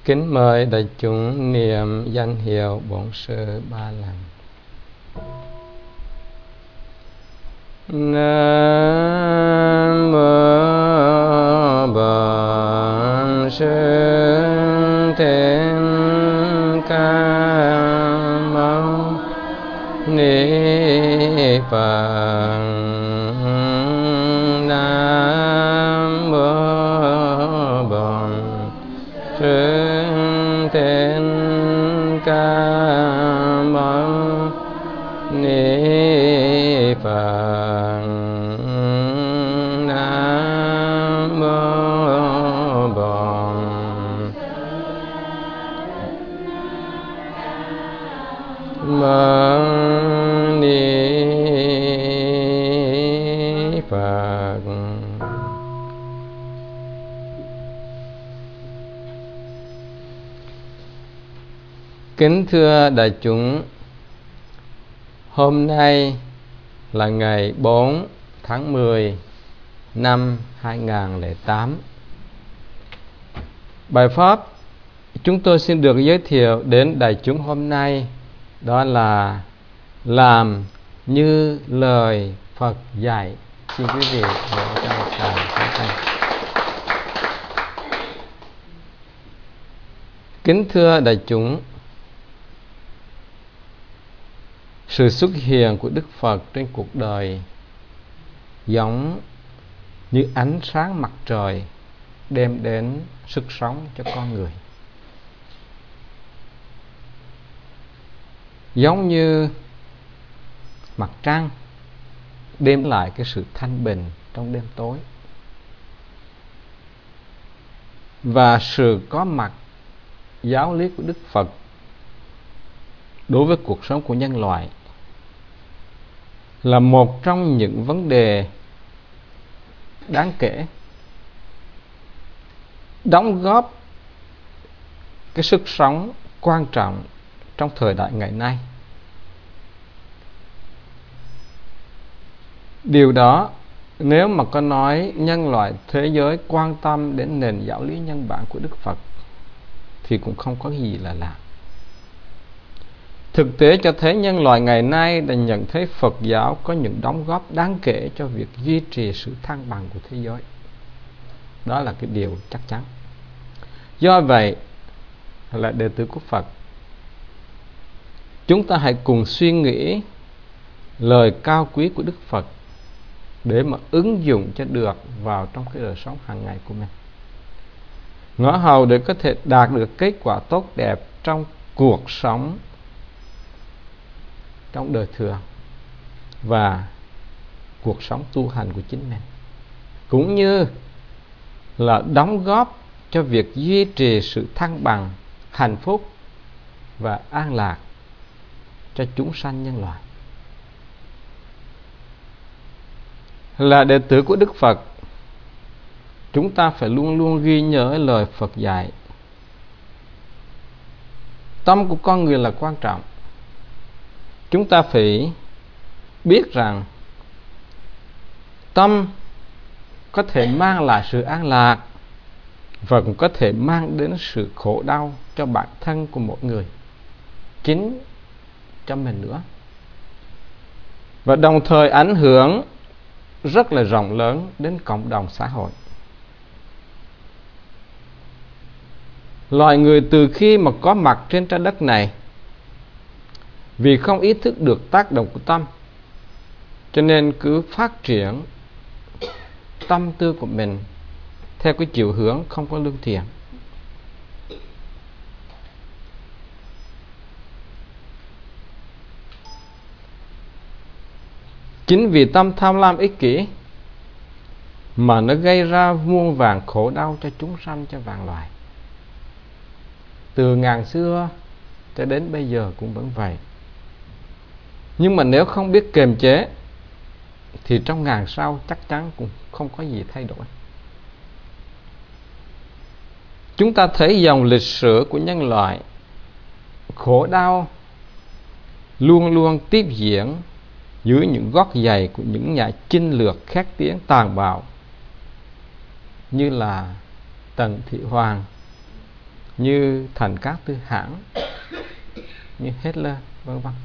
Kính mời đại chúng niệm danh hiệu Bổn Sư 3 lần. Nam mô Bổn Sư Thích Ca Mâu Ni Phật. Nam mô Bổn Sư Thích Ca Mâu Ni Phật. Nam mô Bổn Mâu Ni Phật. Kính thưa đại chúng, hôm nay là ngày 4 tháng 10 năm 2008. Bài pháp chúng tôi xin được giới thiệu đến đại chúng hôm nay đó là làm như lời Phật dạy. Xin quý vị vỗ tay chào phép tay. Kính thưa đại chúng, sự xuất hiện của Đức Phật trên cuộc đời giống như ánh sáng mặt trời đem đến sức sống cho con người, giống như mặt trăng đem lại cái sự thanh bình trong đêm tối. Và sự có mặt giáo lý của Đức Phật đối với cuộc sống của nhân loại là một trong những vấn đề đáng kể, đóng góp cái sức sống quan trọng trong thời đại ngày nay. Điều đó nếu mà có nói nhân loại thế giới quan tâm đến nền giáo lý nhân bản của Đức Phật thì cũng không có gì là lạ. Thực tế cho thấy nhân loại ngày nay đã nhận thấy Phật giáo có những đóng góp đáng kể cho việc duy trì sự thăng bằng của thế giới. Đó là cái điều chắc chắn. Do vậy, là đệ tử của Phật, chúng ta hãy cùng suy nghĩ lời cao quý của Đức Phật để mà ứng dụng cho được vào trong cái đời sống hàng ngày của mình, ngõ hầu để có thể đạt được kết quả tốt đẹp trong cuộc sống, trong đời thường và cuộc sống tu hành của chính mình, cũng như là đóng góp cho việc duy trì sự thăng bằng, hạnh phúc và an lạc cho chúng sanh nhân loại. Là đệ tử của Đức Phật, chúng ta phải luôn luôn ghi nhớ lời Phật dạy. Tâm của con người là quan trọng. Chúng ta phải biết rằng tâm có thể mang lại sự an lạc và cũng có thể mang đến sự khổ đau cho bản thân của mỗi người, chính cho mình nữa, và đồng thời ảnh hưởng rất là rộng lớn đến cộng đồng xã hội. Loài người từ khi mà có mặt trên trái đất này, vì không ý thức được tác động của tâm, cho nên cứ phát triển tâm tư của mình theo cái chiều hướng không có lương thiện. Chính vì tâm tham lam ích kỷ mà nó gây ra muôn vàn khổ đau cho chúng sanh, cho vạn loài. Từ ngàn xưa cho đến bây giờ cũng vẫn vậy. Nhưng mà nếu không biết kiềm chế thì trong ngàn sau chắc chắn cũng không có gì thay đổi. Chúng ta thấy dòng lịch sử của nhân loại, khổ đau luôn luôn tiếp diễn dưới những gót giày của những nhà chinh lược khét tiếng tàn bạo như là Tần Thị Hoàng, như Thành Cát Tư Hãn, như Hitler, vân vân.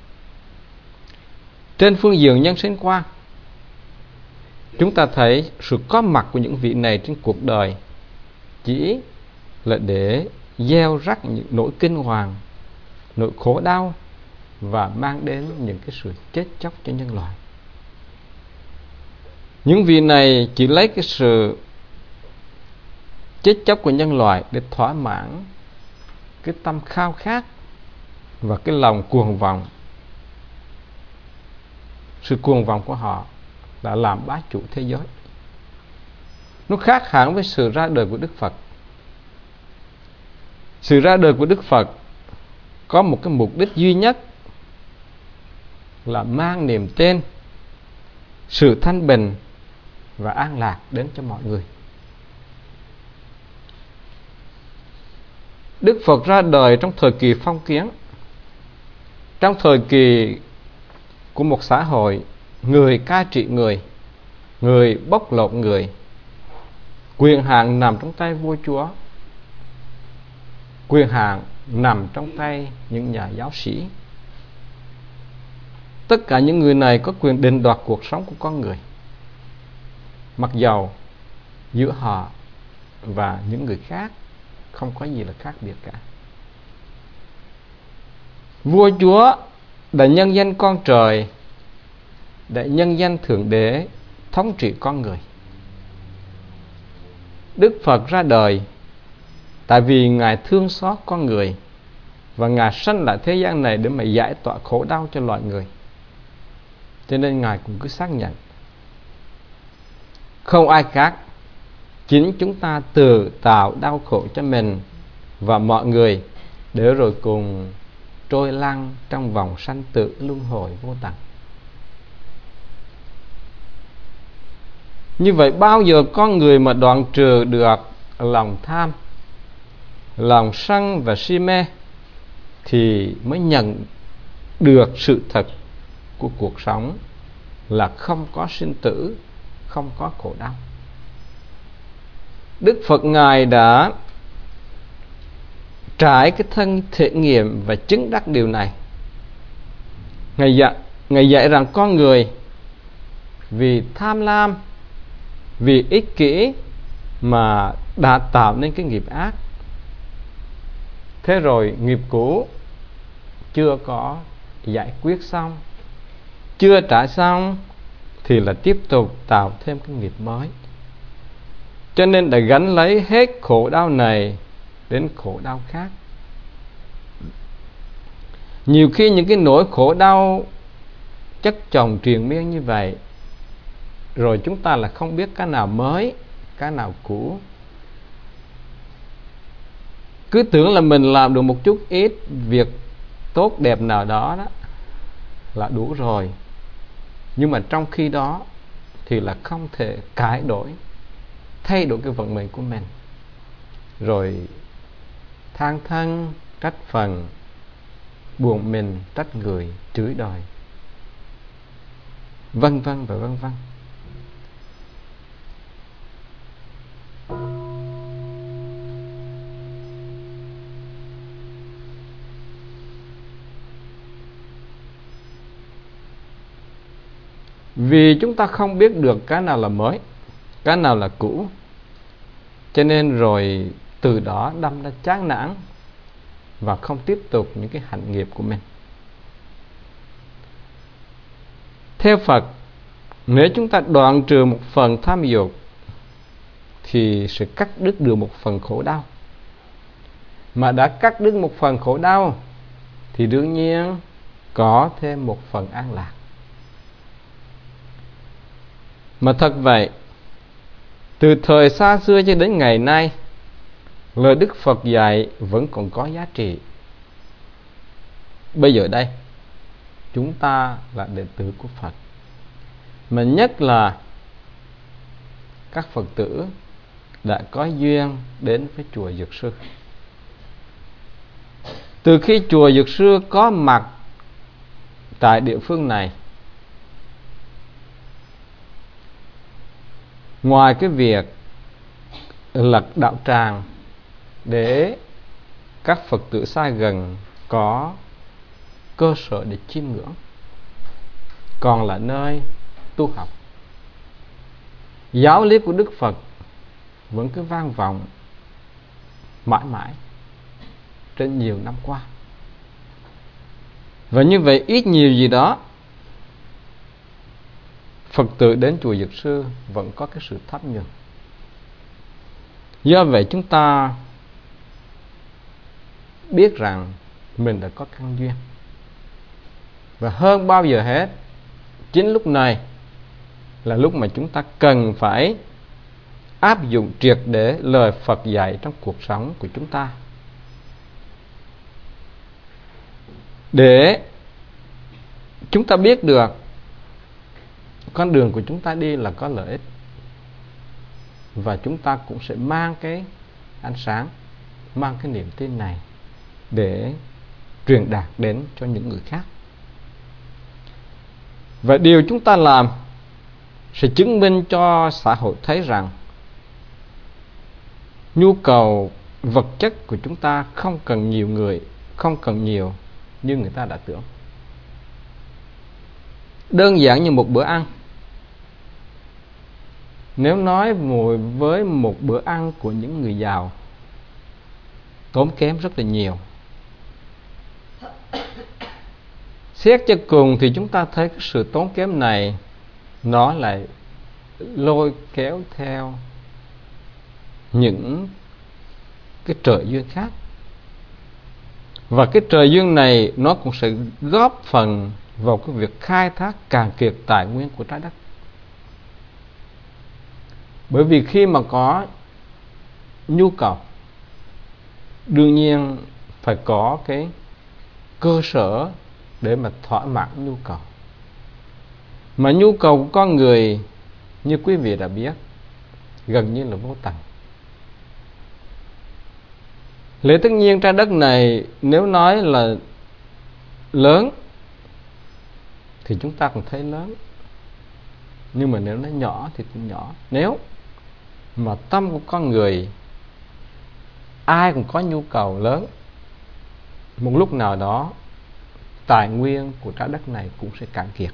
Trên phương diện nhân sinh quan, chúng ta thấy sự có mặt của những vị này trên cuộc đời chỉ là để gieo rắc những nỗi kinh hoàng, nỗi khổ đau và mang đến những cái sự chết chóc cho nhân loại. Những vị này chỉ lấy cái sự chết chóc của nhân loại để thỏa mãn cái tâm khao khát và cái lòng cuồng vọng. Sự cuồng vọng của họ đã làm bá chủ thế giới. Nó khác hẳn với sự ra đời của Đức Phật. Sự ra đời của Đức Phật có một cái mục đích duy nhất là mang niềm tin, sự thanh bình và an lạc đến cho mọi người. Đức Phật ra đời trong thời kỳ phong kiến, trong thời kỳ của một xã hội người cai trị người, người bóc lột người, quyền hạn nằm trong tay vua chúa, quyền hạn nằm trong tay những nhà giáo sĩ. Tất cả những người này có quyền định đoạt cuộc sống của con người, mặc dầu giữa họ và những người khác không có gì là khác biệt cả. Vua chúa đã nhân danh con trời, đã nhân danh Thượng Đế thống trị con người. Đức Phật ra đời tại vì Ngài thương xót con người và Ngài sanh lại thế gian này để mà giải tỏa khổ đau cho loài người. Cho nên Ngài cũng cứ xác nhận không ai khác, chính chúng ta tự tạo đau khổ cho mình và mọi người, để rồi cùng trôi lăn trong vòng sanh tử luân hồi vô tận. Như vậy bao giờ con người mà đoạn trừ được lòng tham, lòng sân và si mê, thì mới nhận được sự thật của cuộc sống là không có sinh tử, không có khổ đau. Đức Phật Ngài đã trải cái thân thể nghiệm và chứng đắc điều này. Ngài dạy rằng con người vì tham lam, vì ích kỷ mà đã tạo nên cái nghiệp ác. Thế rồi nghiệp cũ chưa có giải quyết xong, chưa trả xong, thì là tiếp tục tạo thêm cái nghiệp mới. Cho nên đã gánh lấy hết khổ đau này đến khổ đau khác. Nhiều khi những cái nỗi khổ đau chất chồng triền miên như vậy, rồi chúng ta là không biết cái nào mới, cái nào cũ. Cứ tưởng là mình làm được một chút ít việc tốt đẹp nào đó là đủ rồi. Nhưng mà trong khi đó thì là không thể cải đổi, thay đổi cái vận mệnh của mình. Rồi than thân, trách phần, buồn mình, trách người, chửi đòi, vân vân và vân vân. Vì chúng ta không biết được cái nào là mới, cái nào là cũ, cho nên rồi từ đó đâm ra chán nản và không tiếp tục những cái hạnh nghiệp của mình. Theo Phật, nếu chúng ta đoạn trừ một phần tham dục thì sẽ cắt đứt được một phần khổ đau. Mà đã cắt đứt một phần khổ đau thì đương nhiên có thêm một phần an lạc. Mà thật vậy, từ thời xa xưa cho đến ngày nay, lời Đức Phật dạy vẫn còn có giá trị. Bây giờ đây, chúng ta là đệ tử của Phật, mà nhất là các Phật tử đã có duyên đến với chùa Dược Sư. Từ khi chùa Dược Sư có mặt tại địa phương này, ngoài cái việc lật đạo tràng để các Phật tử xa gần có cơ sở để chiêm ngưỡng, còn là nơi tu học. Giáo lý của Đức Phật vẫn cứ vang vọng mãi mãi trên nhiều năm qua. Và như vậy ít nhiều gì đó, Phật tử đến chùa Dược Sư vẫn có cái sự thắp nhường. Do vậy chúng ta biết rằng mình đã có căn duyên. Và hơn bao giờ hết, chính lúc này là lúc mà chúng ta cần phải áp dụng triệt để lời Phật dạy trong cuộc sống của chúng ta, để chúng ta biết được con đường của chúng ta đi là có lợi ích, và chúng ta cũng sẽ mang cái ánh sáng, mang cái niềm tin này để truyền đạt đến cho những người khác. Và điều chúng ta làm sẽ chứng minh cho xã hội thấy rằng nhu cầu vật chất của chúng ta không cần nhiều người, không cần nhiều như người ta đã tưởng. Đơn giản như một bữa ăn, nếu nói với một bữa ăn của những người giàu tốn kém rất là nhiều, xét cho cùng thì chúng ta thấy cái sự tốn kém này nó lại lôi kéo theo những cái trợ duyên khác. Và cái trợ duyên này nó cũng sẽ góp phần vào cái việc khai thác cạn kiệt tài nguyên của trái đất. Bởi vì khi mà có nhu cầu, đương nhiên phải có cái cơ sở để mà thỏa mãn nhu cầu. Mà nhu cầu của con người, như quý vị đã biết, gần như là vô tận. Lẽ tất nhiên trái đất này nếu nói là lớn thì chúng ta cũng thấy lớn, nhưng mà nếu nó nhỏ thì cũng nhỏ. Nếu mà tâm của con người ai cũng có nhu cầu lớn, một lúc nào đó tài nguyên của trái đất này cũng sẽ cạn kiệt.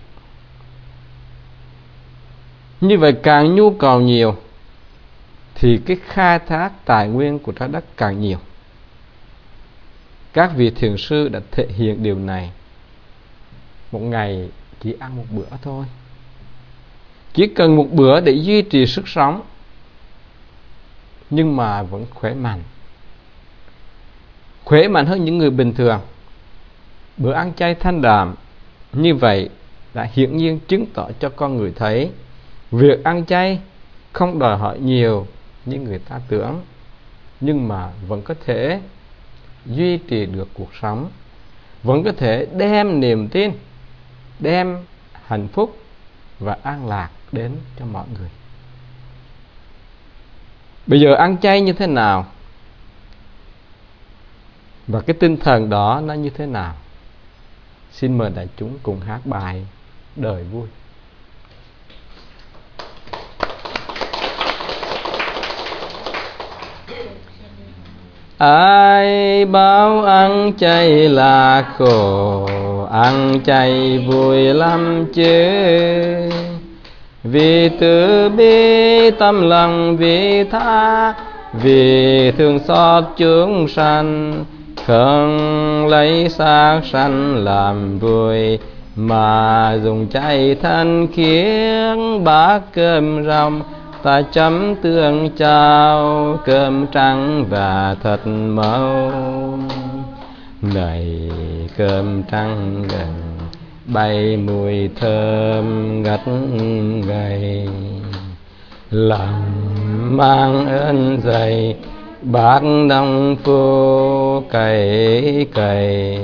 Như vậy càng nhu cầu nhiều thì cái khai thác tài nguyên của trái đất càng nhiều. Các vị thiền sư đã thể hiện điều này. Một ngày chỉ ăn một bữa thôi, chỉ cần một bữa để duy trì sức sống, nhưng mà vẫn khỏe mạnh, khỏe mạnh hơn những người bình thường. Bữa ăn chay thanh đạm như vậy đã hiển nhiên chứng tỏ cho con người thấy việc ăn chay không đòi hỏi nhiều như người ta tưởng, nhưng mà vẫn có thể duy trì được cuộc sống, vẫn có thể đem niềm tin, đem hạnh phúc và an lạc đến cho mọi người. Bây giờ ăn chay như thế nào? Và cái tinh thần đó nó như thế nào? Xin mời đại chúng cùng hát bài Đời Vui. Ai bảo ăn chay là khổ, ăn chay vui lắm chứ. Vì từ bi tâm lòng vị tha, vì thương xót chúng sanh, không lấy xác sanh làm vui, mà dùng chay thân khiến bát cơm rong. Ta chấm tương chao, cơm trắng và thịt màu. Này cơm trắng gần bay mùi thơm ngất ngây, lòng mang ơn dày bác đông phu cày cày.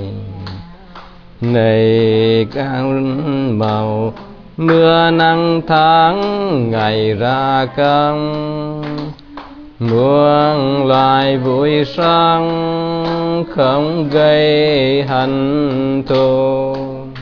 Này các màu mưa nắng tháng ngày ra công, muôn loài vui sang không gây hận thù.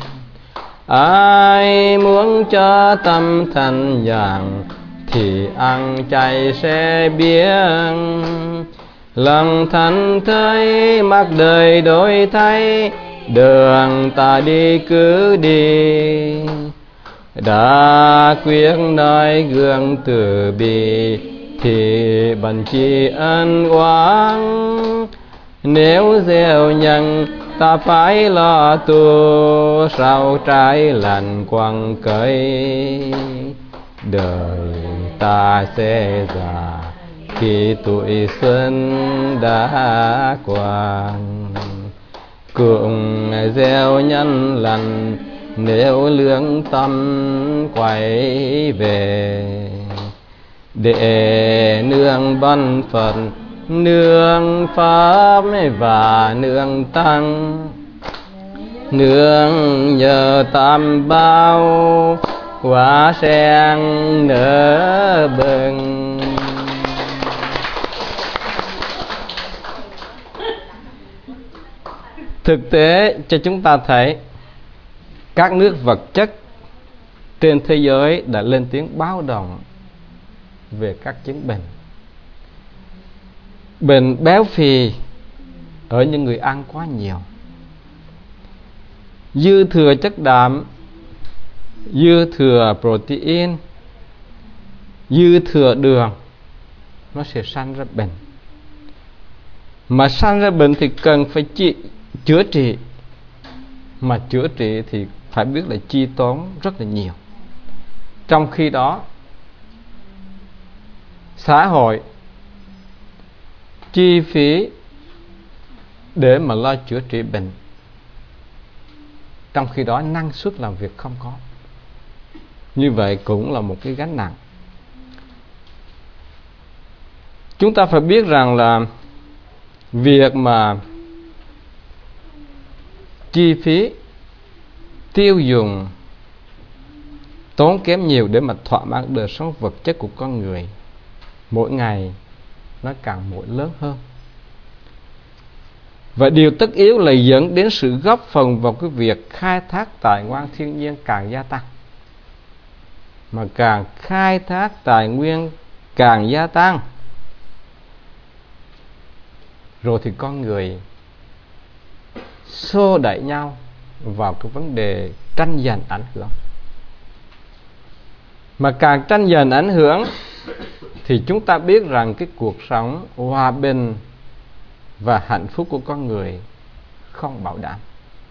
Ai muốn cho tâm thanh nhàn thì ăn chay sẽ biết, lòng thành thơi mặc đời đổi thay, đường ta đi cứ đi. Đã quyết nói gương từ bi, thì bằng chi ân oán. Nếu gieo nhân ta phải lo tu, sao trái lành quăng cấy. Đời ta sẽ già khi tuổi xuân đã qua. Cùng gieo nhân lành, nếu lương tâm quay về. Để nương bân Phật, nương Pháp và nương Tăng, nương nhờ Tam Bảo hoa sen nở bừng. Thực tế cho chúng ta thấy các nước vật chất trên thế giới đã lên tiếng báo động về các chứng bệnh. Bệnh béo phì ở những người ăn quá nhiều, dư thừa chất đạm, dư thừa protein, dư thừa đường, nó sẽ sanh ra bệnh. Mà sanh ra bệnh thì cần phải chữa trị. Mà chữa trị thì phải biết là chi tốn rất là nhiều. Trong khi đó xã hội chi phí để mà lo chữa trị bệnh, trong khi đó năng suất làm việc không có. Như vậy cũng là một cái gánh nặng. Chúng ta phải biết rằng là việc mà chi phí tiêu dùng tốn kém nhiều để mà thỏa mãn đời sống vật chất của con người, mỗi ngày nó càng mỗi lớn hơn. Và điều tất yếu là dẫn đến sự góp phần vào cái việc khai thác tài nguyên thiên nhiên càng gia tăng. Mà càng khai thác tài nguyên càng gia tăng, rồi thì con người xô đẩy nhau vào cái vấn đề tranh giành ảnh hưởng. Mà càng tranh giành ảnh hưởng thì chúng ta biết rằng cái cuộc sống hòa bình và hạnh phúc của con người không bảo đảm.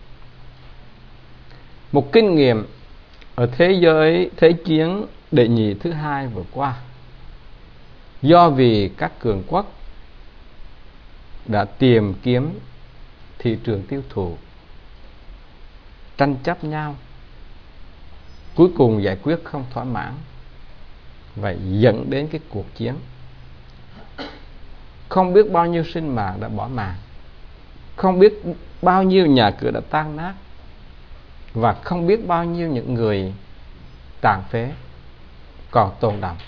Một kinh nghiệm ở thế chiến đệ nhị thứ hai vừa qua, do vì các cường quốc đã tìm kiếm thị trường tiêu thụ, tranh chấp nhau, cuối cùng giải quyết không thỏa mãn và dẫn đến cái cuộc chiến. Không biết bao nhiêu sinh mạng đã bỏ mạng, không biết bao nhiêu nhà cửa đã tan nát, và không biết bao nhiêu những người tàn phế còn tồn đọng.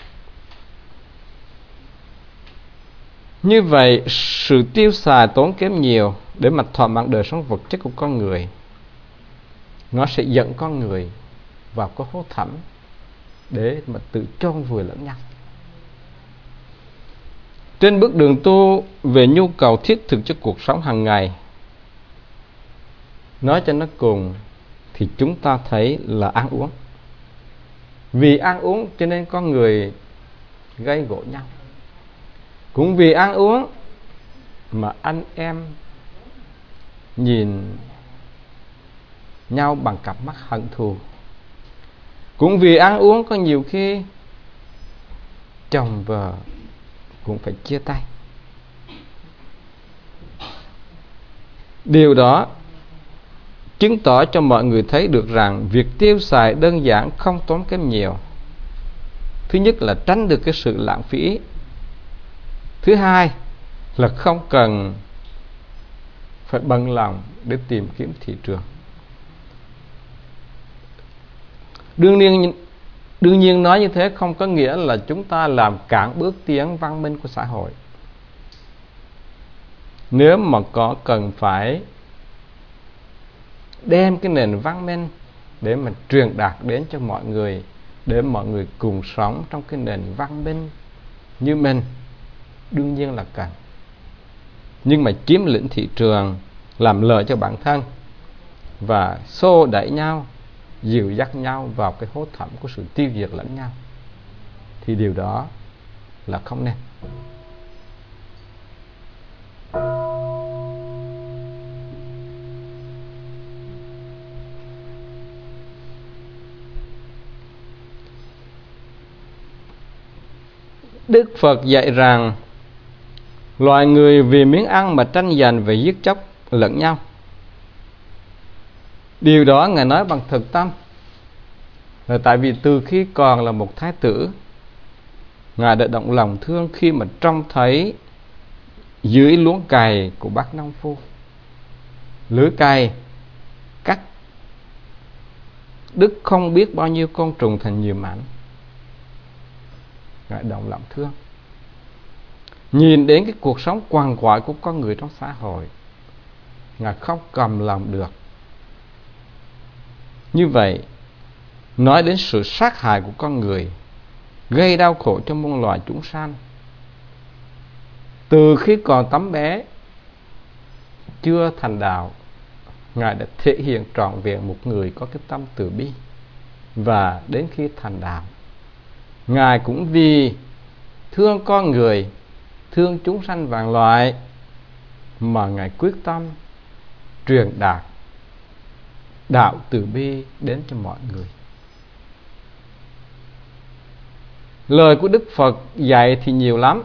Như vậy, sự tiêu xài tốn kém nhiều để mà thỏa mãn đời sống vật chất của con người, nó sẽ dẫn con người vào cái hố thẳm để mà tự chôn vùi lẫn nhau. Trên bước đường tu về nhu cầu thiết thực cho cuộc sống hàng ngày, nói cho nó cùng thì chúng ta thấy là ăn uống. Vì ăn uống cho nên con người gây gổ nhau. Cũng vì ăn uống mà anh em nhìn nhau bằng cặp mắt hận thù. Cũng vì ăn uống có nhiều khi chồng vợ cũng phải chia tay. Điều đó chứng tỏ cho mọi người thấy được rằng việc tiêu xài đơn giản không tốn kém nhiều. Thứ nhất là tránh được cái sự lãng phí. Thứ hai là không cần phải bận lòng để tìm kiếm thị trường. Đương nhiên nói như thế không có nghĩa là chúng ta làm cản bước tiến văn minh của xã hội. Nếu mà có cần phải đem cái nền văn minh để mà truyền đạt đến cho mọi người, để mọi người cùng sống trong cái nền văn minh như mình, đương nhiên là cần. nhưng mà chiếm lĩnh thị trường, làm lợi cho bản thân và xô đẩy nhau, dìu dắt nhau vào cái hố thẳm của sự tiêu diệt lẫn nhau, thì điều đó là không nên. Đức Phật dạy rằng loài người vì miếng ăn mà tranh giành và giết chóc lẫn nhau. Điều đó Ngài nói bằng thực tâm, là tại vì từ khi còn là một thái tử, Ngài đã động lòng thương khi mà trông thấy dưới luống cày của bác nông phu, lưới cày cắt đứt không biết bao nhiêu con trùng thành nhiều mảnh. Ngài động lòng thương, nhìn đến cái cuộc sống quằn quại của con người trong xã hội, Ngài không cầm lòng được. Như vậy, nói đến sự sát hại của con người, gây đau khổ cho muôn loài chúng sanh. Từ khi còn tấm bé, chưa thành đạo, Ngài đã thể hiện trọn vẹn một người có cái tâm từ bi. Và đến khi thành đạo, Ngài cũng vì thương con người, thương chúng sanh vạn loại, mà Ngài quyết tâm truyền đạt đạo từ bi đến cho mọi người. Lời của Đức Phật dạy thì nhiều lắm,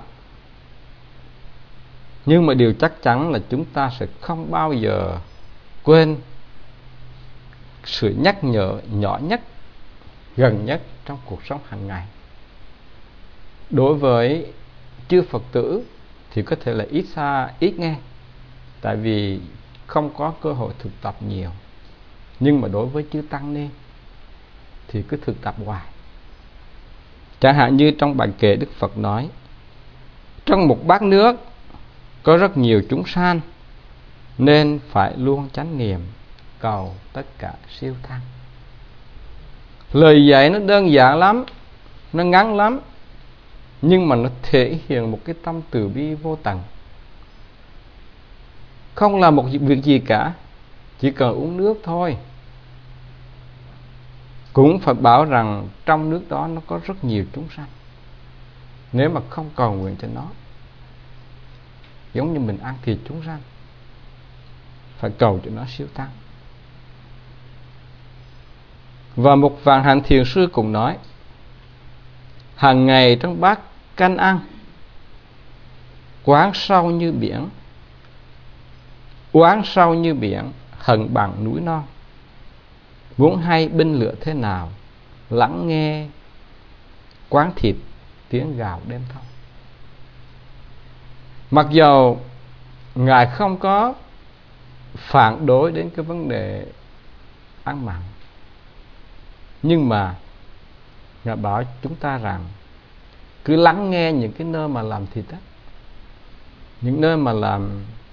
nhưng mà điều chắc chắn là chúng ta sẽ không bao giờ quên sự nhắc nhở nhỏ nhất, gần nhất trong cuộc sống hàng ngày. Đối với chư Phật tử thì có thể là ít nghe, tại vì không có cơ hội thực tập nhiều. Nhưng mà đối với chư Tăng ni thì cứ thực tập hoài. Chẳng hạn như trong bài kệ Đức Phật nói, trong một bát nước có rất nhiều chúng sanh, nên phải luôn chánh niệm cầu tất cả siêu thăng. Lời dạy nó đơn giản lắm, nó ngắn lắm, nhưng mà nó thể hiện một cái tâm từ bi vô tận. Không làm một việc gì cả, chỉ cần uống nước thôi, cũng phải bảo rằng trong nước đó nó có rất nhiều chúng sanh. Nếu mà không cầu nguyện cho nó, giống như mình ăn thịt chúng sanh, phải cầu cho nó siêu tăng. Và một vạn hạnh thiền sư cũng nói, hàng ngày trong bát canh ăn, quán sâu như biển, quán sâu như biển, hận bằng núi non. Muốn hay binh lửa thế nào, lắng nghe quán thịt tiếng gào đêm thâu. Mặc dầu Ngài không có phản đối đến cái vấn đề ăn mặn, nhưng mà Ngài bảo chúng ta rằng cứ lắng nghe những cái nơi mà làm thịt á, những nơi mà làm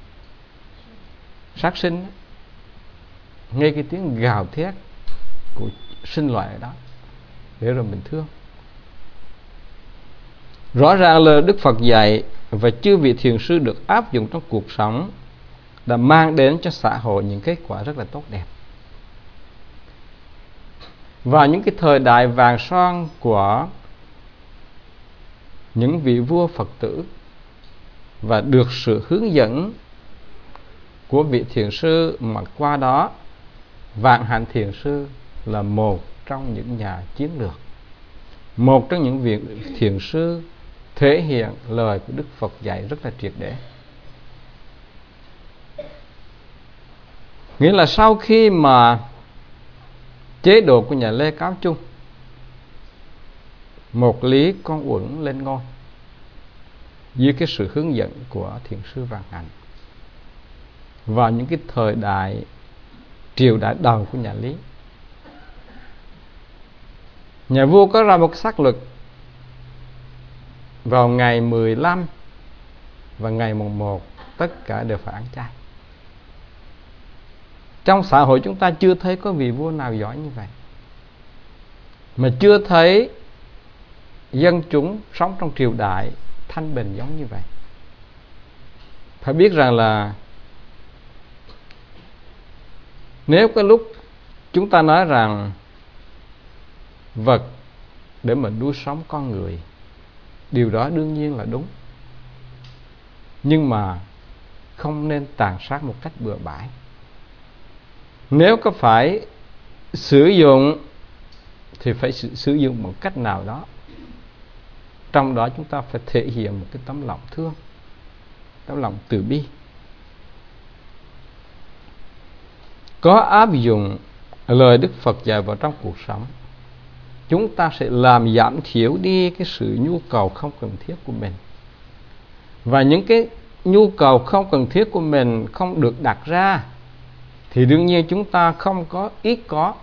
sát sinh á, nghe cái tiếng gào thét của sinh loại ở đó, để rồi mình thương. Rõ ràng lời Đức Phật dạy và chư vị thiền sư được áp dụng trong cuộc sống đã mang đến cho xã hội những kết quả rất là tốt đẹp. Vào những cái thời đại vàng son của những vị vua Phật tử và được sự hướng dẫn của vị thiền sư, mà qua đó vạn hạnh thiền sư là một trong những nhà chiến lược, một trong những vị thiền sư thể hiện lời của Đức Phật dạy rất là triệt để. Nghĩa là sau khi mà chế độ của nhà Lê Cáo Trung, một Lý Con Uẩn lên ngôi dưới cái sự hướng dẫn của thiền sư Vạn Hạnh, vào những cái thời đại triều đại đầu của nhà Lý, nhà vua có ra một sắc luật vào ngày 15 và ngày mùng 1 tất cả đều phải ăn chay. Trong xã hội chúng ta chưa thấy có vị vua nào giỏi như vậy, mà chưa thấy dân chúng sống trong triều đại thanh bình giống như vậy. phải biết rằng là nếu cái lúc chúng ta nói rằng vật để mà nuôi sống con người, điều đó đương nhiên là đúng, nhưng mà không nên tàn sát một cách bừa bãi. Nếu có phải sử dụng thì phải sử dụng một cách nào đó, trong đó chúng ta phải thể hiện một cái tấm lòng thương, tấm lòng từ bi. Có áp dụng lời Đức Phật dạy vào trong cuộc sống, chúng ta sẽ làm giảm thiểu đi cái sự nhu cầu không cần thiết của mình. Và những cái nhu cầu không cần thiết của mình không được đặt ra thì đương nhiên chúng ta không có, ít có,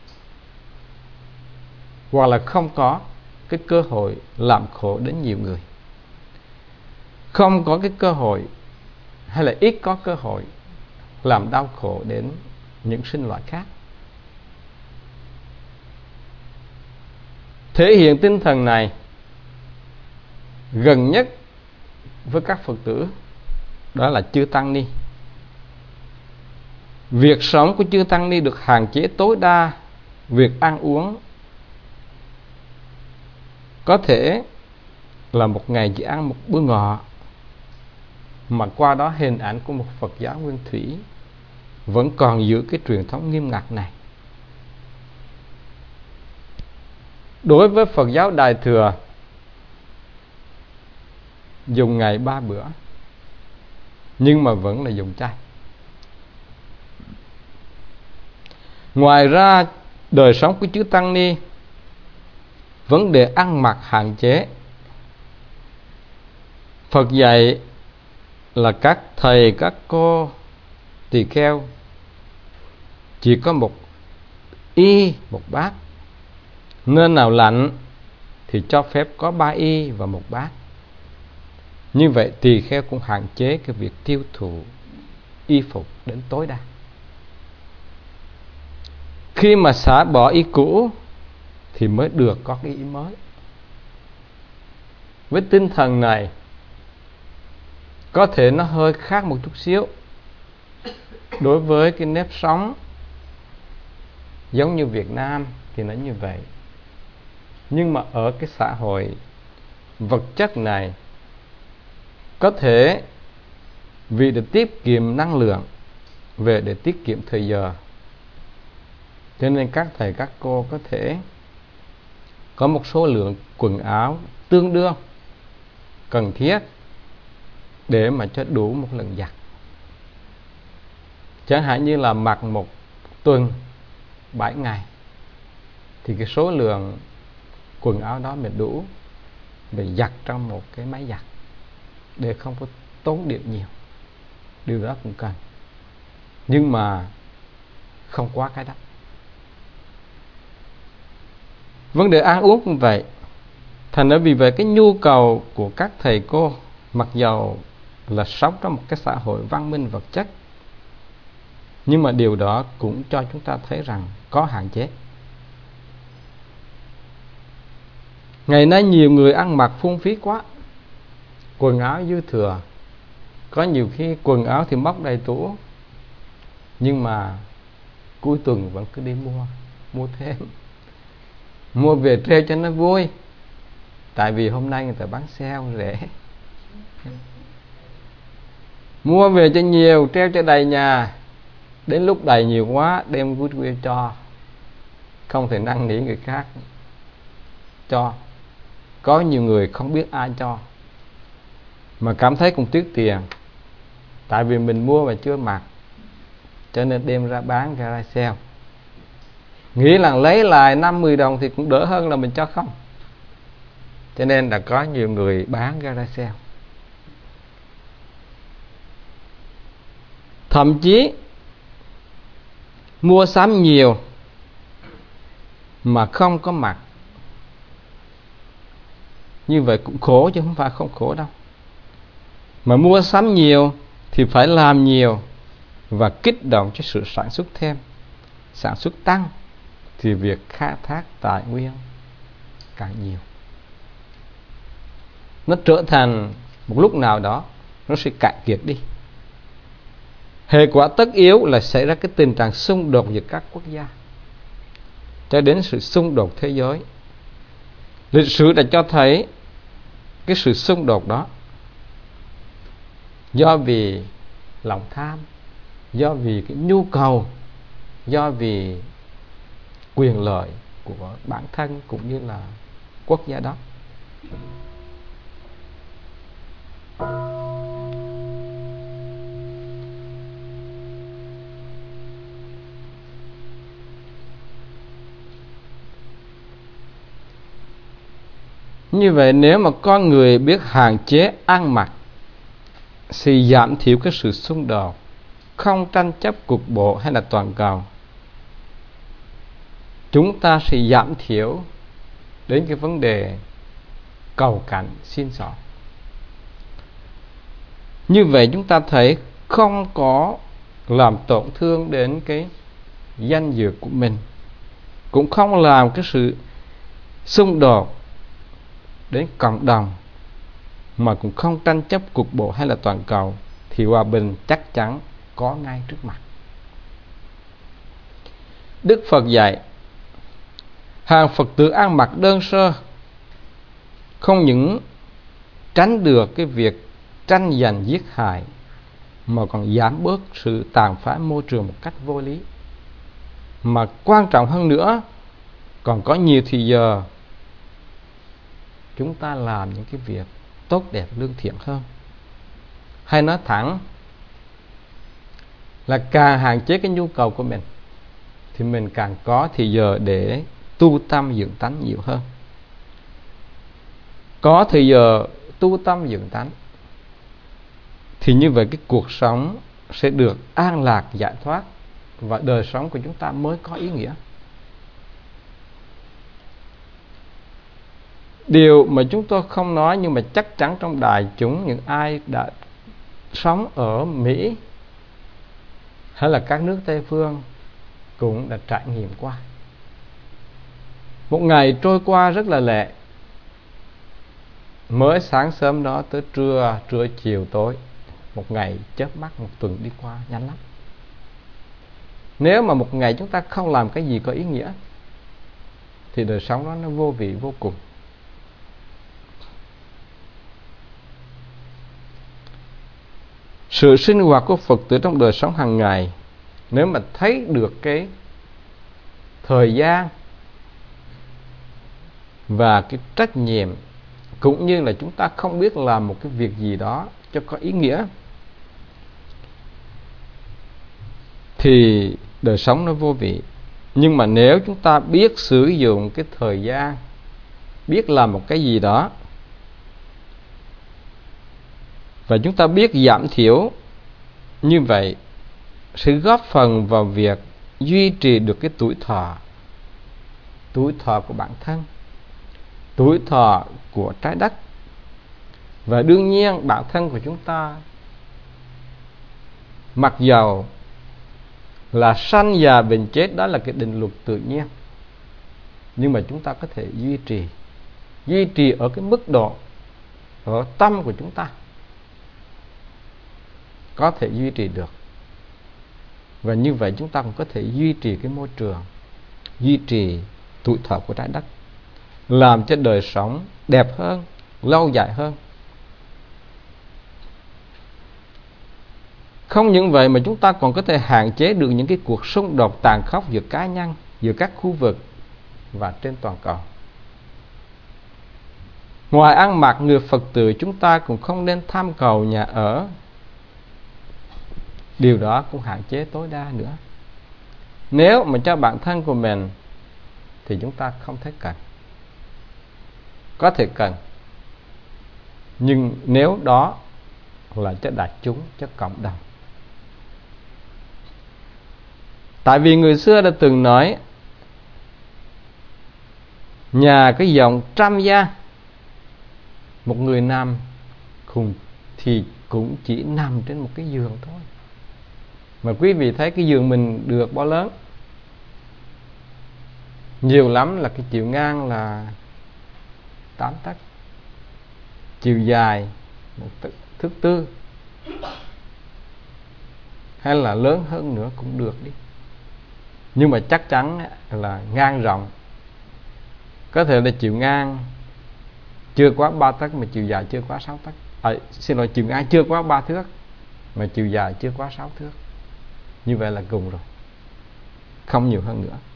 hoặc là không có cái cơ hội làm khổ đến nhiều người, không có cái cơ hội hay là ít có cơ hội làm đau khổ đến những sinh loại khác. Thể hiện tinh thần này gần nhất với các Phật tử đó là chư Tăng Ni. Việc sống của chư Tăng Ni được hạn chế tối đa việc ăn uống, có thể là một ngày chỉ ăn một bữa ngọ, mà qua đó hình ảnh của một Phật giáo nguyên thủy vẫn còn giữ cái truyền thống nghiêm ngặt này. Đối với Phật giáo Đại Thừa, dùng ngày 3 bữa, nhưng mà vẫn là dùng chay. Ngoài ra, đời sống của chư Tăng Ni, vấn đề ăn mặc hạn chế. Phật dạy là các thầy, các cô, tỳ kheo chỉ có một y, một bát. Nơi nào lạnh thì cho phép có 3 y và 1 bát. Như vậy tỳ kheo cũng hạn chế cái việc tiêu thụ y phục đến tối đa. Khi mà xả bỏ y cũ thì mới được có cái y mới. Với tinh thần này, có thể nó hơi khác một chút xíu đối với cái nếp sống giống như Việt Nam thì nó như vậy. Nhưng mà ở cái xã hội vật chất này, có thể vì để tiết kiệm năng lượng, về để tiết kiệm thời giờ, cho nên các thầy các cô có thể có một số lượng quần áo tương đương cần thiết để mà cho đủ một lần giặt. Chẳng hạn như là mặc một tuần 7 ngày thì cái số lượng quần áo đó mình đủ để giặt trong một cái máy giặt, để không có tốn điện nhiều. Điều đó cũng cần, nhưng mà không quá cái đó. Vấn đề ăn uống cũng vậy. Thành ra vì vậy cái nhu cầu của các thầy cô, mặc dầu là sống trong một cái xã hội văn minh vật chất, nhưng mà điều đó cũng cho chúng ta thấy rằng có hạn chế. Ngày nay nhiều người ăn mặc phung phí quá, quần áo dư thừa. Có nhiều khi quần áo thì móc đầy tủ, nhưng mà cuối tuần vẫn cứ đi mua thêm, mua về treo cho nó vui. Tại vì hôm nay người ta bán sale rẻ, mua về cho nhiều, treo cho đầy nhà. Đến lúc đầy nhiều quá đem goodwill cho, không thể năn nỉ người khác cho. Có nhiều người không biết ai cho, mà cảm thấy cũng tiếc tiền, tại vì mình mua mà chưa mặc, cho nên đem ra bán, ra sale, nghĩ là lấy lại 5-10 đồng thì cũng đỡ hơn là mình cho không. Cho nên là có nhiều người bán ra sale. Thậm chí mua sắm nhiều mà không có mặc, như vậy cũng khổ chứ không phải không khổ đâu. Mà mua sắm nhiều thì phải làm nhiều và kích động cho sự sản xuất thêm, sản xuất tăng, thì việc khai thác tài nguyên càng nhiều. Nó trở thành một lúc nào đó nó sẽ cạn kiệt đi. Hệ quả tất yếu là xảy ra cái tình trạng xung đột giữa các quốc gia, cho đến sự xung đột thế giới. Lịch sử đã cho thấy cái sự xung đột đó do vì lòng tham, do vì cái nhu cầu, do vì quyền lợi của bản thân cũng như là quốc gia đó. Như vậy nếu mà con người biết hạn chế ăn mặc, thì giảm thiểu cái sự xung đột, không tranh chấp cục bộ hay là toàn cầu, chúng ta sẽ giảm thiểu đến cái vấn đề cầu cạnh xin xỏ. Như vậy chúng ta thấy không có làm tổn thương đến cái danh dự của mình, cũng không làm cái sự xung đột đến cộng đồng, mà cũng không tranh chấp cục bộ hay là toàn cầu, thì hòa bình chắc chắn có ngay trước mặt. Đức Phật dạy hàng Phật tử ăn mặc đơn sơ không những tránh được cái việc tranh giành giết hại, mà còn giảm bớt sự tàn phá môi trường một cách vô lý. Mà quan trọng hơn nữa, còn có nhiều thì giờ chúng ta làm những cái việc tốt đẹp lương thiện hơn. Hay nói thẳng là càng hạn chế cái nhu cầu của mình, thì mình càng có thì giờ để tu tâm dưỡng tánh nhiều hơn. Có thì giờ tu tâm dưỡng tánh, thì như vậy cái cuộc sống sẽ được an lạc giải thoát, và đời sống của chúng ta mới có ý nghĩa. Điều mà chúng tôi không nói, nhưng mà chắc chắn trong đại chúng, những ai đã sống ở Mỹ hay là các nước Tây phương cũng đã trải nghiệm qua. Một ngày trôi qua rất là lẹ, mới sáng sớm đó tới trưa, trưa chiều tối, một ngày chớp mắt, một tuần đi qua nhanh lắm. Nếu mà một ngày chúng ta không làm cái gì có ý nghĩa, thì đời sống đó nó vô vị vô cùng. Sự sinh hoạt của Phật tử trong đời sống hàng ngày, nếu mà thấy được cái thời gian và cái trách nhiệm, cũng như là chúng ta không biết làm một cái việc gì đó cho có ý nghĩa, thì đời sống nó vô vị. Nhưng mà nếu chúng ta biết sử dụng cái thời gian, biết làm một cái gì đó, và chúng ta biết giảm thiểu, như vậy sẽ góp phần vào việc duy trì được cái tuổi thọ của bản thân, tuổi thọ của trái đất. Và đương nhiên bản thân của chúng ta, mặc dầu là sanh già bệnh chết, đó là cái định luật tự nhiên, nhưng mà chúng ta có thể duy trì ở cái mức độ, ở tâm của chúng ta có thể duy trì được. Và như vậy chúng ta cũng có thể duy trì cái môi trường, duy trì tuổi thọ của trái đất, làm cho đời sống đẹp hơn, lâu dài hơn. Không những vậy mà chúng ta còn có thể hạn chế được những cái cuộc xung đột tàn khốc giữa cá nhân, giữa các khu vực và trên toàn cầu. Ngoài ăn mặc, người Phật tử chúng ta cũng không nên tham cầu nhà ở. Điều đó cũng hạn chế tối đa nữa. Nếu mà cho bản thân của mình thì chúng ta không thấy cần. Có thể cần, nhưng nếu đó là cho đại chúng, cho cộng đồng. Tại vì người xưa đã từng nói, nhà cái dòng 100 gian, một người nằm thì cũng chỉ nằm trên một cái giường thôi. Mà quý vị thấy cái giường mình được bao lớn? Nhiều lắm là cái chiều ngang là 8 tấc, chiều dài 1 thước 4, hay là lớn hơn nữa cũng được đi, nhưng mà chắc chắn là ngang rộng. Có thể là chiều ngang chưa quá 3 tấc mà chiều dài chưa quá 6 tấc. Xin lỗi, chiều ngang chưa quá 3 thước mà chiều dài chưa quá 6 thước. Như vậy là cùng rồi, không nhiều hơn nữa.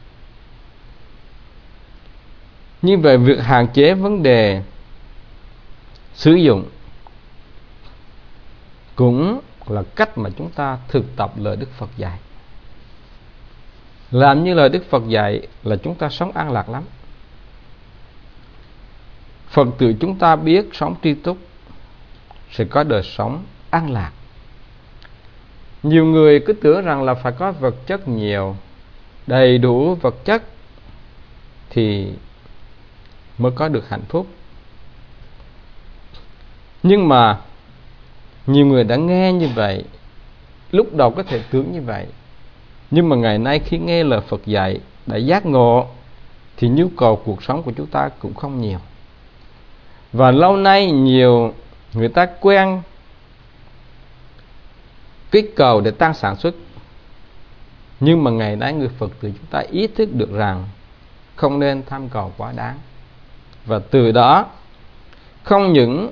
Như vậy việc hạn chế vấn đề sử dụng cũng là cách mà chúng ta thực tập lời Đức Phật dạy. Làm như lời Đức Phật dạy là chúng ta sống an lạc lắm. Phật tử chúng ta biết sống tri túc sẽ có đời sống an lạc. Nhiều người cứ tưởng rằng là phải có vật chất nhiều, đầy đủ vật chất thì mới có được hạnh phúc. Nhưng mà nhiều người đã nghe như vậy, lúc đầu có thể tưởng như vậy, nhưng mà ngày nay khi nghe lời Phật dạy đã giác ngộ thì nhu cầu cuộc sống của chúng ta cũng không nhiều. Và lâu nay nhiều người ta quen kích cầu để tăng sản xuất, nhưng mà ngày nay người Phật tử chúng ta ý thức được rằng không nên tham cầu quá đáng, và từ đó không những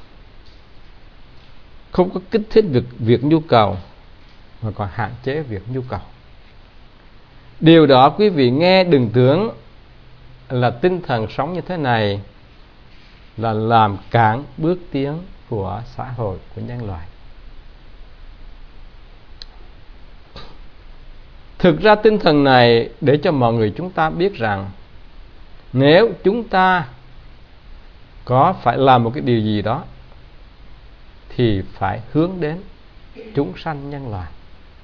không có kích thích việc nhu cầu mà còn hạn chế việc nhu cầu. Điều đó quý vị nghe đừng tưởng là tinh thần sống như thế này là làm cản bước tiến của xã hội, của nhân loại. Thực ra tinh thần này để cho mọi người chúng ta biết rằng nếu chúng ta có phải làm một cái điều gì đó thì phải hướng đến chúng sanh nhân loại,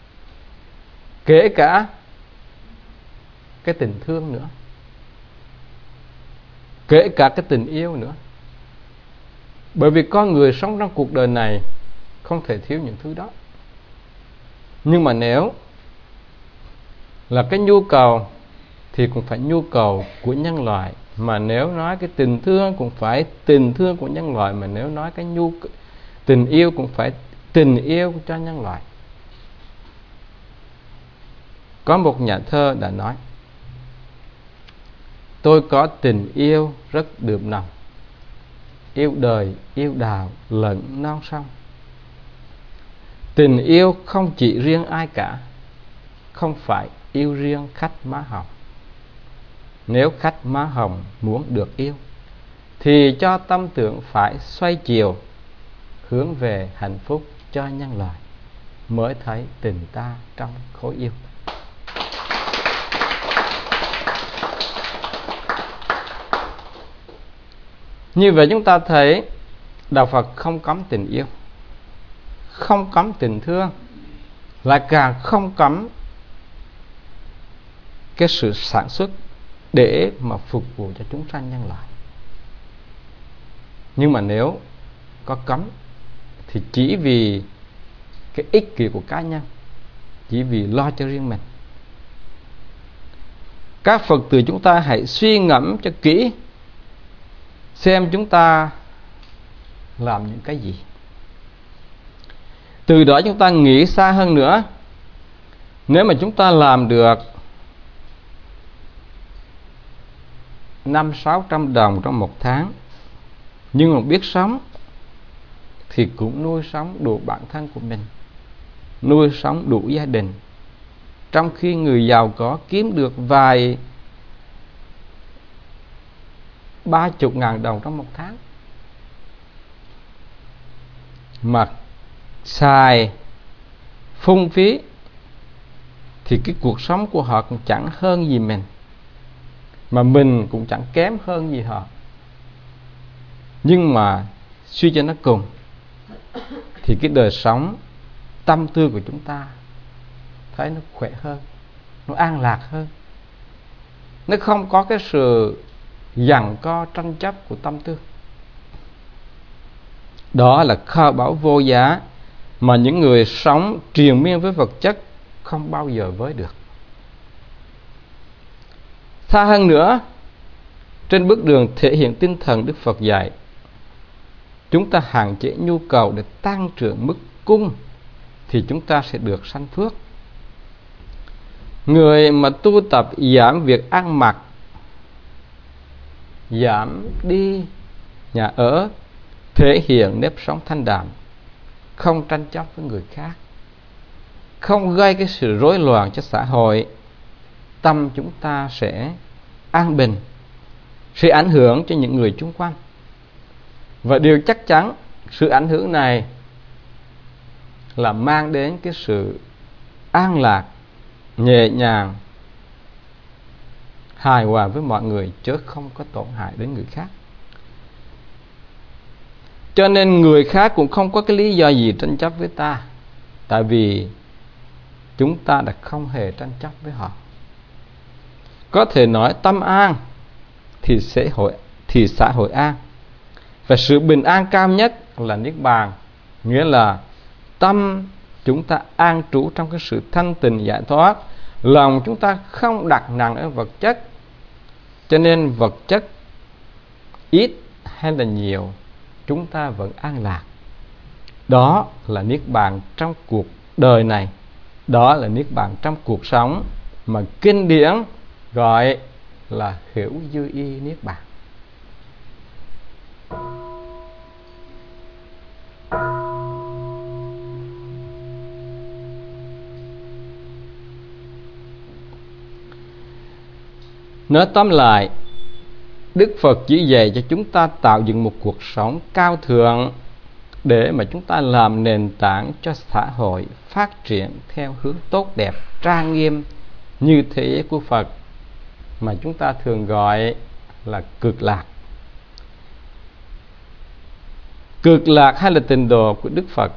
kể cả cái tình thương nữa, kể cả cái tình yêu nữa. Bởi vì con người sống trong cuộc đời này không thể thiếu những thứ đó. Nhưng mà nếu là cái nhu cầu thì cũng phải nhu cầu của nhân loại, mà nếu nói cái tình thương cũng phải tình thương của nhân loại, mà nếu nói cái tình yêu cũng phải tình yêu cho nhân loại. Có một nhà thơ đã nói: tôi có tình yêu rất đượm nồng, yêu đời yêu đào lẫn non sông. Tình yêu không chỉ riêng ai cả, không phải yêu riêng khách má hồng. Nếu khách má hồng muốn được yêu thì cho tâm tưởng phải xoay chiều, hướng về hạnh phúc cho nhân loại, mới thấy tình ta trong khối yêu. Như vậy chúng ta thấy Đạo Phật không cấm tình yêu, không cấm tình thương, lại càng không cấm cái sự sản xuất để mà phục vụ cho chúng sanh nhân loại. Nhưng mà nếu có cấm thì chỉ vì cái ích kỷ của cá nhân, chỉ vì lo cho riêng mình. Các Phật tử chúng ta hãy suy ngẫm cho kỹ xem chúng ta làm những cái gì. Từ đó chúng ta nghĩ xa hơn nữa. Nếu mà chúng ta làm được 500-600 đồng trong một tháng, nhưng mà biết sống thì cũng nuôi sống đủ bản thân của mình, nuôi sống đủ gia đình. Trong khi người giàu có kiếm được vài 30.000 đồng trong một tháng, mà xài phung phí thì cái cuộc sống của họ cũng chẳng hơn gì mình, mà mình cũng chẳng kém hơn gì họ. Nhưng mà suy cho nó cùng thì cái đời sống tâm tư của chúng ta thấy nó khỏe hơn, nó an lạc hơn. Nó không có cái sự giằng co tranh chấp của tâm tư. Đó là kho báu vô giá mà những người sống triền miên với vật chất không bao giờ với được. Xa hơn nữa, trên bước đường thể hiện tinh thần Đức Phật dạy, chúng ta hạn chế nhu cầu để tăng trưởng mức cung thì chúng ta sẽ được sanh phước. Người mà tu tập giảm việc ăn mặc, giảm đi nhà ở, thể hiện nếp sống thanh đạm, không tranh chấp với người khác, không gây cái sự rối loạn cho xã hội, tâm chúng ta sẽ an bình, sẽ ảnh hưởng cho những người xung quanh. Và điều chắc chắn sự ảnh hưởng này là mang đến cái sự an lạc, nhẹ nhàng, hài hòa với mọi người, chứ không có tổn hại đến người khác. Cho nên người khác cũng không có cái lý do gì tranh chấp với ta, tại vì chúng ta đã không hề tranh chấp với họ. Có thể nói tâm an thì xã hội an. Và sự bình an cao nhất là niết bàn, nghĩa là tâm chúng ta an trú trong cái sự thanh tịnh giải thoát, lòng chúng ta không đặt nặng ở vật chất. Cho nên vật chất ít hay là nhiều, chúng ta vẫn an lạc. Đó là niết bàn trong cuộc đời này, đó là niết bàn trong cuộc sống mà kinh điển gọi là hữu dư y niết bàn. Nói tóm lại, Đức Phật chỉ dạy cho chúng ta tạo dựng một cuộc sống cao thượng để mà chúng ta làm nền tảng cho xã hội phát triển theo hướng tốt đẹp, trang nghiêm như thế giới của Phật, mà chúng ta thường gọi là cực lạc. Cực lạc hay là tịnh độ của Đức Phật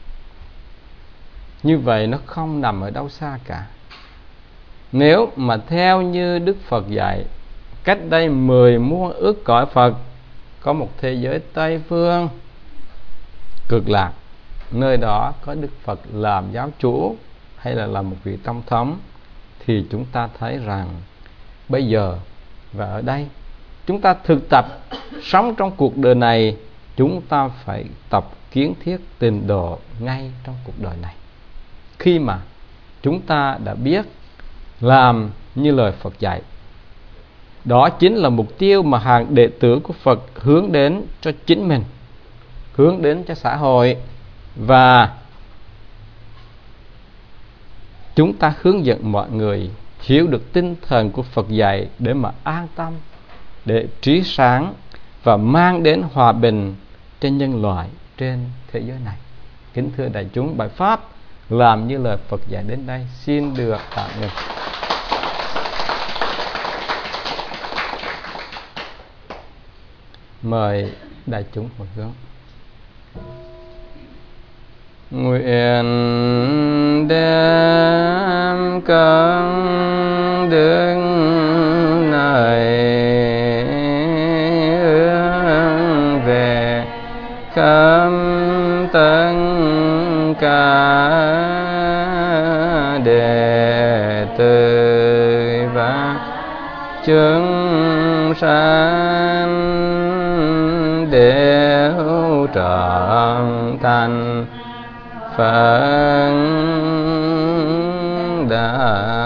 như vậy nó không nằm ở đâu xa cả. Nếu mà theo như Đức Phật dạy, cách đây 10 muôn ức cõi Phật có một thế giới Tây Phương cực lạc, nơi đó có Đức Phật làm giáo chủ hay là làm một vị tổng thống, thì chúng ta thấy rằng bây giờ và ở đây chúng ta thực tập sống trong cuộc đời này, chúng ta phải tập kiến thiết tịnh độ ngay trong cuộc đời này. Khi mà chúng ta đã biết làm như lời Phật dạy, đó chính là mục tiêu mà hàng đệ tử của Phật hướng đến cho chính mình, hướng đến cho xã hội, và chúng ta hướng dẫn mọi người hiểu được tinh thần của Phật dạy để mà an tâm, để trí sáng và mang đến hòa bình cho nhân loại trên thế giới này. Kính thưa đại chúng, bài pháp làm như lời Phật dạy đến đây xin được tạm ngừng. Mời đại chúng hồi hướng. Nguyện đem công đức này hướng về khắp tất cả đệ tử và chúng sanh đều trở thành Phật đạo.